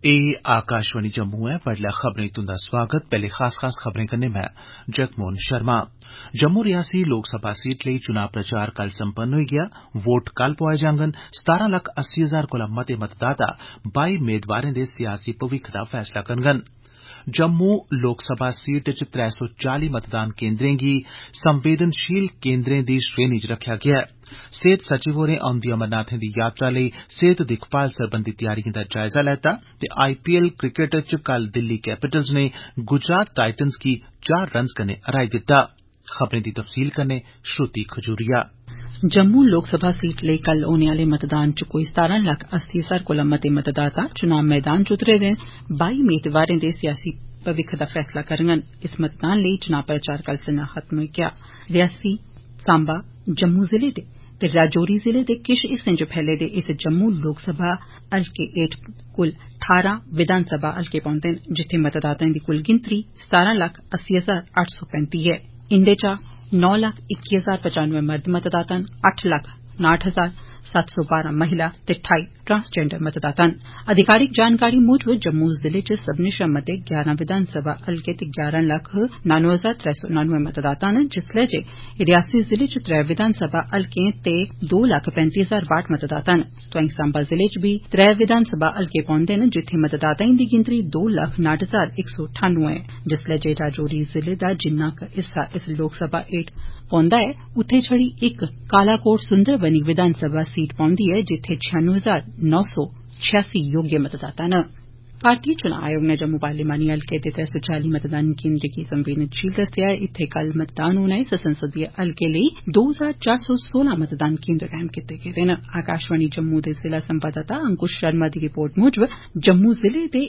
आकाशवाणी जम्मू है। बडलै खबरें तुंदा स्वागत। पैहले खास खबरें कन्नै मैं जगमोहन शर्मा। जम्मू रियासी लोकसभा सीट लेई चुनां प्रचार कल संपन्न होई गेआ। वोट कल पोआए जांगन। 17,80,000 कोला मते मतदाता 22 मेदवारें दे सियासी भविक्ख दा फैसला करङन। जम्मू लोकसभा सीट च 340 मतदान केन्द्रें गी संवेदनशील केन्द्रें दी श्रेणी च रखेआ गेआ ऐ। सेहत सचिव होरें औंदी अमरनाथें दी यात्रा लेई सेहत दिक्खभाल सरबंधी तैयारिएं दा जायजा लैता ते IPL क्रिकेट च कल दिल्ली कैपिटल्स ने गुजरात टाइटन्स गी 4 रन्स कन्नै हराई दित्ता। खबरें दी तफसील कन्नै श्रुति खजूरिया। जम्मू लोकसभा सीट लेई कल होने आले मतदान च कोई 17,80,000 कोला मते मतदाता चुनां मैदान च उतरे दे 22 मेदवारें दे सियासी भविक्ख दा फैसला करङन। इस मतदान लेई चुनां प्रचार कल संझा खत्म होई गेआ। रियासी, सांबा, जम्मू जिले ते राजौरी जिले दे किश हिस्सें च फैले दे इस जम्मू लोकसभा हलके हेठ कुल 18 विधानसभा हलके पौंदे न, जित्थे मतदाताएं दी कुल गिनतरी 17,80,835 ऐ। इंदे चा 9,21,095 मर्द मतदाता न, 8,59,712 महिला ते 28 ट्रांसजेंडर मतदाता न। अधिकारिक जानकारी मुजब जम्मू जिले च सब्बने शा मते 11 विधानसभा हलके ते 11,99,399 मतदाता न, जिसलै जे रियासी जिले च 3 विधानसभा हलकें ते 2,35,062 मतदाता न। तोआईं सांबा जिले च बी 3 विधानसभा हलके पौंदे न, जित्थे मतदाताएं दी गिनतरी 2,59,198 ऐ, जिसलै जे राजौरी जिले दा जिन्ना क हिस्सा इस लोकसभा हेठ पौंदा ऐ, उत्थे छड़ी इक कालाकोट सुंदरबनी विधानसभा सीट पौंदी ऐ, जित्थे 96,986 योग्य मतदाता न। भारतीय चुनां आयोग नै जम्मू पार्लिमानी हलके दे 340 मतदान केन्द्रें गी संवेदनशील दस्सेआ ऐ। इत्थे कल मतदान होना ऐ। इस संसदीय हलके लेई 2,416 मतदान केन्द्र कायम कीते गेदे न। आकाशवाणी जम्मू दे जिला संवाददाता अंकुश शर्मा दी रिपोर्ट मुजब जम्मू जिले दे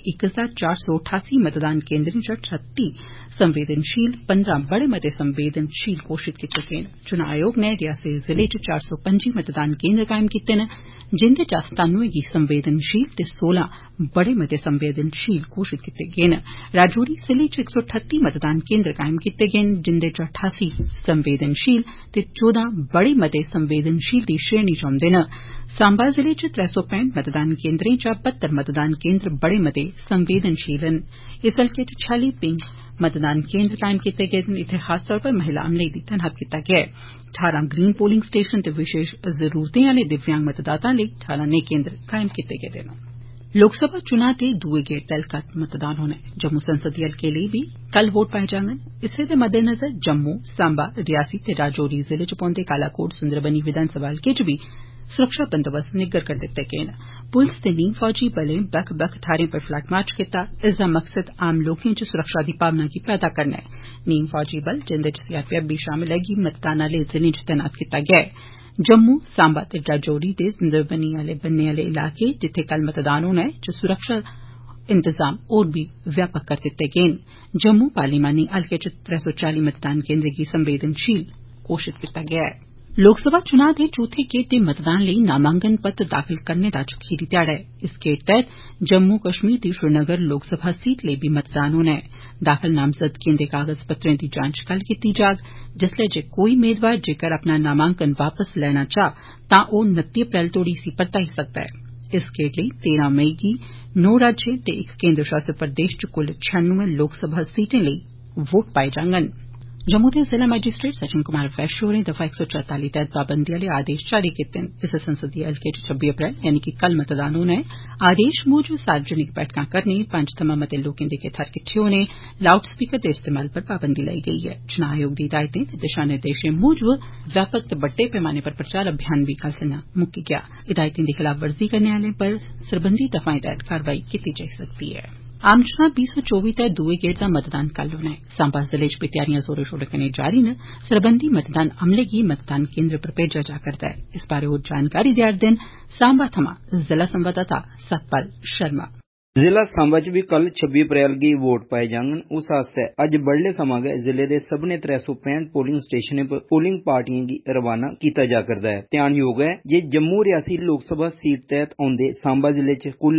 1,488 मतदान केन्द्रें चा 38 संवेदनशील, 15 बड़े मते संवेदनशील घोषित कीते गे न। चुनां आयोग नै रियासी जिले च 425 मतदान केन्द्र कायम कीते न, जिन्दे चा 97 गी संवेदनशील ते 16 बड़े मते संवेदनशील घोषित कीते गे न। राजौरी जिले च 138 मतदान केन्द्र कायम कीते गे न, जिन्दे च 88 संवेदनशील ते 14 बड़े मते संवेदनशील दी श्रेणी च औंदे न। सांबा जिले च 365 मतदान केन्द्रें चा 72 मतदान केन्द्र बड़े मते संवेदनशील न। इस हलके च 46 पिंक मतदान केन्द्र कायम कीते गेदे न। इत्थे खास तौर पर महिला अमले गी तैनात कीता गेआ ऐ। 18 ग्रीन पोलिंग स्टेशन ते विशेष जरूरतें आले दिव्यांग मतदाताएं लेई 18 नेह् केन्द्र कायम कीते गेदे न। लोकसभा चुनां दे दुए गेड़ तैह्त कल मतदान होना ऐ। जम्मू संसदीय हलके लेई बी कल वोट पाए जाङन। इस्सै दे मद्देनजर जम्मू, सांबा, रियासी ते राजौरी जिले च पौंदे कालाकोट सुंदरबनी विधानसभा हलके च बी सुरक्षा बंदोबस्त निग्गर करी दित्ते गे न। पुलस ते नीम फौजी बलें बक्ख बक्ख थाहरें पर फ्लैग मार्च कीता। इसदा मकसद आम लोकें च सुरक्षा दी भावना गी पैदा करना ऐ। नीम फौजी बल, जिन्दे च CRPF बी शामल ऐ, गी मतदान आले जिलें च तैनात कीता गेआ ऐ। जम्मू, सांबा ते राजौरी दे सुंदरबनी आले बन्ने आले इलाके जित्थे कल मतदान होना ऐ, च सुरक्षा इंतजाम होर बी व्यापक करी दित्ते गे न। जम्मू पार्लिमानी हलके च 340 मतदान केन्द्रें गी संवेदनशील घोषित कीता गेआ ऐ। लोकसभा चुनां दे चौथे गेड़ दे मतदान लेई नामांकन पत्र दाखल करने दा अज्ज खीरी ध्याड़ा ऐ। इस गेड़ तैह्त जम्मू कश्मीर दी श्रीनगर लोकसभा सीट लेई बी मतदान होना ऐ। दाखल नामजदगिएं दे कागज पत्रें दी जांच कल कीती जाग, जिसलै जे कोई मेदवार जेकर अपना नामांकन वापस लैना चाह् तां ओह् 29 अप्रैल तोड़ी इसी परताई सकदा ऐ। इस गेड़ लेई 13 मई गी 9 राज्यें ते इक केन्द्र शासित प्रदेश च कुल 96 लोकसभा सीटें लेई वोट पाए जाङन। जम्मू दे जिला मैजिस्ट्रेट सचिन कुमार वैश्य होरें दफा 144 तैह्त पाबंदी आले आदेश जारी कीते न। इस संसदीय हलके च 26 अप्रैल यानि कि कल मतदान होना ऐ। आदेश मूजब सार्वजनिक बैठकां करने, 5 थमां मते लोकें दे किट्ठे होने, लाउड स्पीकर दे इस्तेमाल पर पाबंदी लाई गेई ऐ। चुनां आयोग दी हिदायतें ते दिशा निर्देशें मूजब व्यापक ते बड्डे पैमाने पर प्रचार अभियान बी कल संझा मुक्की गेआ। हिदायतें दी खलाफवर्जी करने आलें पर सरबंधी दफाएं तैह्त कारवाई कीती जाई सकदी ऐ। आम चुनां 2024 तैह्त दुए गेड़ दा मतदान कल होना ऐ। सांबा जिले च बी त्यारियां जोरें शोरें कन्नै जारी न। सरबंधी मतदान अमले गी मतदान केन्द्र पर भेजेआ जा करदा ऐ। इस बारै होर जानकारी देआ'रदे न सांबा थमां जिला संवाददाता सतपाल शर्मा। जिला सांबा च बी कल 26 अप्रैल गी वोट पाए जाङन। उस आस्तै अज्ज बड्डलै समां गै जिले दे सब्भनें 365 पोलिंग स्टेशनें पर पोलिंग पार्टिएं गी रवाना कीता जा करदा ऐ। ध्यानयोग ऐ जे जम्मू रियासी लोकसभा सीट तैह्त औंदे सांबा जिले च कुल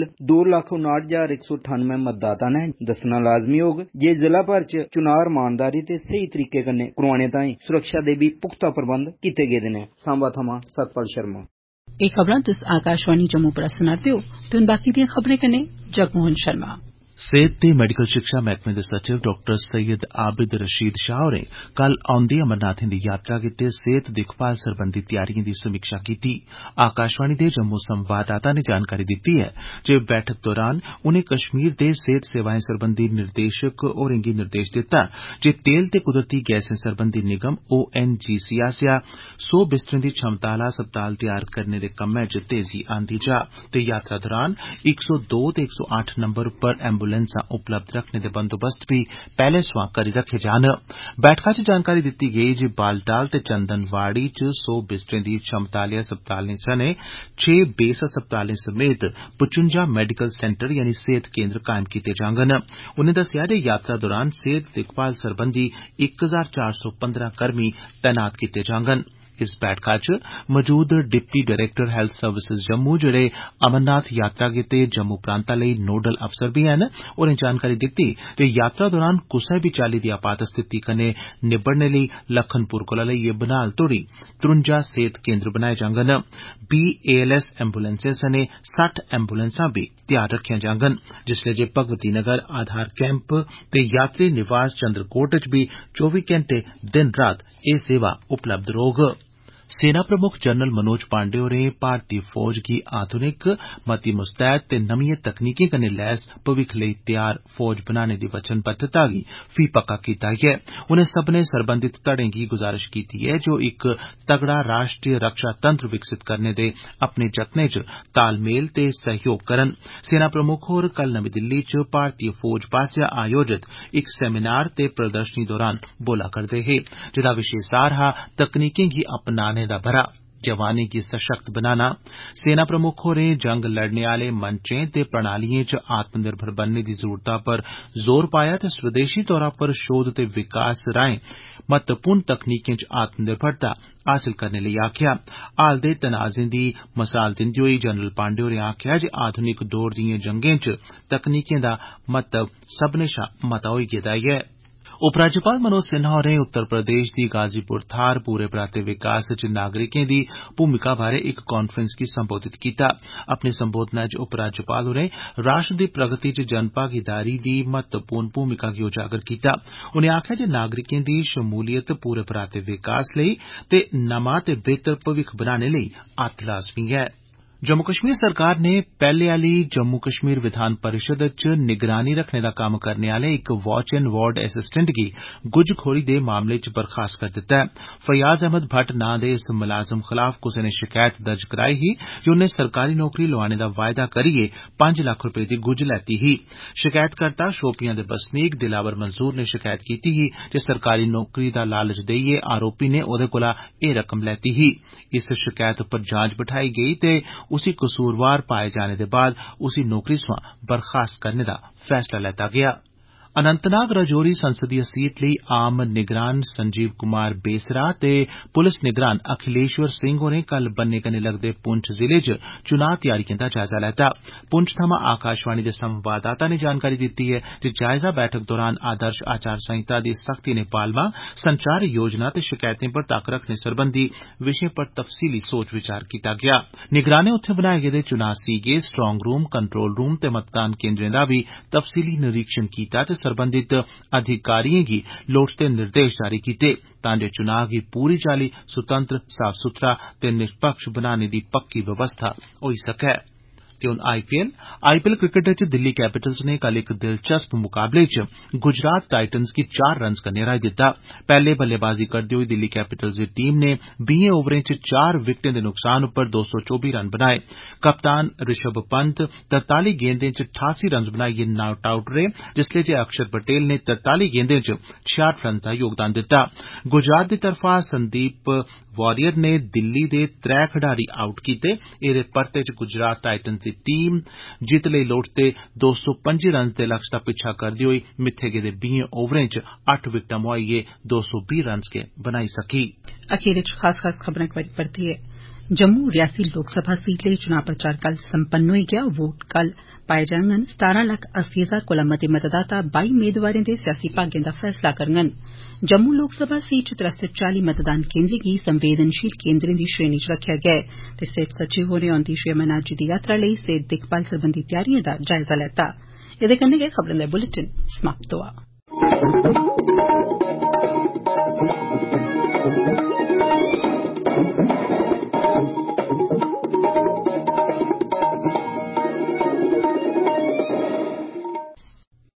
2,59,198 मतदाता न। दस्सना लाजमी होग जे जिला भर च चुनां रमानदारी ते स्हेई तरीके कन्नै करोआने ताईं सुरक्षा दे बी पुख्ता प्रबंध कीते गेदे न। सांबा थमां सतपाल शर्मा। एह् खबरां तुस आकाशवाणी जम्मू पर सुना'रदे ओ ते हुन बाकी दियां खबरें कन्नै जगमोहन शर्मा। सेहत ते मेडिकल शिक्षा मैहकमे दे सचिव डॉ सैयद आबिद रशीद शाह होरें कल औंदी अमरनाथें दी यात्रा गित्ते सेहत दिक्खभाल सरबंधी तैयारिएं दी समीक्षा कीती। आकाशवाणी दे जम्मू संवाददाता ने जानकारी दित्ती ऐ जे बैठक दौरान उनें कश्मीर दे सेहत सेवाएं सरबंधी निदेशक होरें गी निर्देश दित्ता जे तेल ते कुदरती गैसें सरबंधी निगम ONGC आसेआ 100 बिस्तरें दी क्षमता आला अस्पताल तैयार करने दे कम्मै च तेजी आंदी जा ते यात्रा दौरान 102 ते 108 नंबर पर एम्बुलेंसां उपलब्ध रखने दे बंदोबस्त बी पैहले सोयां करी रखे जान। बैठका च जानकारी दित्ती गेई जे बालटाल ते चंदनवाड़ी च 100 बिस्तरें दी क्षमता आले अस्पतालें सने 6 बेस अस्पतालें समेत 55 मेडिकल सेंटर यानी सेहत केंद्र कायम कीते जांगन। उनें दस्सेआ जे यात्रा दौरान सेहत दिक्खभाल सरबंधी 1415 कर्मी तैनात कीते जांगन। इस बैठका च मौजूद deputy director health services Jammu जेड़े अमरनाथ यात्रा गित्ते जम्मू प्रांता लेई नोडल अफसर बी हैन होरें जानकारी दित्ती जे यात्रा दौरान कुसै बी चाल्ली दी आपात स्थिति कन्नै निबड़ने लेई लखनपुर कोला लेइयै बनिहाल तोड़ी 53 सेहत केंद्र बनाए जांगन। BALS एम्बुलेंसें सने 60 एम्बुलेंसां बी तैयार रखियां जांगन जिसलै जे भगवती नगर आधार कैंप ते यात्री निवास चंद्रकोट च बी 24 घैंटे दिन रात एह् सेवा उपलब्ध रौह्ग। सेना प्रमुख जनरल मनोज पांडे होरें भारतीय फौज गी आधुनिक मती मुस्तैद ते नमिएं तकनीकें कन्नै लैस भविक्ख लेई तैयार फौज बनाने दी वचनबद्धता गी फ्ही पक्का कीता ऐ। उनें सब्बनें सरबंधित धड़ें गी गुजारिश कीती ऐ जे ओ इक तगड़ा राष्ट्रीय रक्षा तंत्र विकसित करने दे अपने जतनें च तालमेल ते सहयोग करन। सेना प्रमुख होर कल नमीं दिल्ली च भारतीय फौज पास्सेआ आयोजित इक सेमिनार ते प्रदर्शनी दौरान बोला करदे हे जेदा विशे सार हा तकनीकें गी अपनाने दा बरा जवानें गी सशक्त बनाना। सेना प्रमुख होरें जंग लड़ने आले मंचें ते प्रणालिएं च आत्मनिर्भर बनने दी जरूरता पर जोर पाया ते स्वदेशी तौरा पर शोध ते विकास राएं महत्वपूर्ण तकनीकें च आत्मनिर्भरता हासिल करने लेई आखेआ। हाल दे तनाजें दी मसाल दिंदे होई जनरल पांडे होरें आखेआ जे आधुनिक दौर दिएं जंगें च तकनीकें दा महत्व सब्बनें शा मता होई गेदा ऐ। उपराज्यपाल मनोज सिन्हा होरें उत्तर प्रदेश दी गाजीपुर थाहर पूरे पराते विकास च नागरिकें दी भूमिका बारै इक कांफ्रेंस गी संबोधित कीता। अपनी संबोधना च उपराज्यपाल होरें राष्ट्र दी प्रगति च जनभागीदारी दी महत्वपूर्ण भूमिका गी उजागर कीता। उनें आखेआ जे नागरिकें दी शमूलियत पूरे पराते विकास लेई ते नमां ते बेहतर भविक्ख बनाने लेई अत्त लाज़मी ऐ। जम्मू कश्मीर सरकार ने पैहले आली जम्मू कश्मीर विधान परिषद च निगरानी रखने दा कम्म करने आले इक वॉच एंड वार्ड असिस्टेंट गी गुज्जखोरी दे मामले च बर्खास्त करी दित्ता ऐ। फयाज अहमद भट्ट नां दे इस मुलाजम खलाफ कुसै ने शिकायत दर्ज कराई ही जे उन्नै सरकारी नौकरी लोआने दा वायदा करियै 5 लक्ख रपे दी गुज्ज लैती ही। शिकायतकर्ता शोपियां दे बसनीक दिलावर मंजूर ने शिकायत कीती ही जे सरकारी नौकरी दा लालच देइयै आरोपी ने ओदे कोला एह् रकम लैती ही। इस शिकायत पर जांच बठाई गेई ते उसी कसूरवार पाए जाने दे बाद उसी नौकरी सोयां बर्खास्त करने दा फैसला लैता गेआ। अनंतनाग राजौरी संसदीय सीट लेई आम निगरान संजीव कुमार बेसरा ते पुलिस निगरान अखिलेश्वर सिंह होरें कल बन्ने कन्नै लगदे पुंछ जिले च चुनां तैयारिएं दा जायजा लैता। पुंछ थमां आकाशवाणी दे संवाददाता ने जानकारी दित्ती ऐ जे जायजा बैठक दौरान आदर्श आचार संहिता दी सख्ती नै पालमा संचार योजना ते शकैतें पर तक्क रखने सरबंधी विषयें पर तफसीली सोच विचार कीता गेआ। निगरानें उत्थे बनाए गेदे चुनां सीगे स्ट्रांग रूम कंट्रोल रूम ते मतदान केन्द्रें दा बी तफसीली निरीक्षण कीता ते सरबंधित अधिकारिएं गी लोड़चदे निर्देश जारी कीते तां जे चुनां गी पूरी चाल्ली सुतंत्र साफ सुथरा ते निष्पक्ष बनाने दी पक्की व्यवस्था होई सकै। ते हुन आईपीएल क्रिकेट च दिल्ली कैपिटल्स ने कल इक दिलचस्प मुकाबले च गुजरात टाइटन्स गी 4 रन्स कन्नै हराई दित्ता। पैहले बल्लेबाजी करदे होई दिल्ली कैपिटल्स दी टीम ने 20 ओवरें च 4 विकेटें दे नुकसान उप्पर 224 रन बनाए। कप्तान ऋषभ पंत 43 गेंदें च 88 रन बनाइयै नॉट आउट रेह् जिसलै जे अक्षर पटेल ने 43 गेंदें च 66 रन दा योगदान दित्ता। गुजरात दी तरफा संदीप वारियर ने दिल्ली दे 3 खडारी आउट कीते। एदे परते च गुजरात टाइटन्स दी टीम जित्त लेई लोड़चदे 225 रन दे लक्ष्य दा पिच्छा करदे होई मित्थे गेदे 20 ओवरें च 8 विकेटां मुहाइयै 220 रन गै बनाई सकी। अखीर च खास खबरां परतियै जम्मू रियासी लोकसभा सीट लेई चुनां प्रचार कल संपन्न होई गेआ वोट कल पाए जाङन 17,80,000 कोला मते मतदाता 22 मेदवारें दे सियासी भाग्यें दा फैसला करङन जम्मू लोकसभा सीट च 340 मतदान केन्द्रें गी संवेदनशील केन्द्रें दी श्रेणी च रखेआ गेआ ऐ ते सेहत सचिव होरें औंदी श्री अमरनाथ जी दी यात्रा लेई सेहत दिक्खभाल सरबंधी तैयारिएं दा जायजा लैता एदे कन्नै गै खबरें दा बुलेटिन समाप्त होआ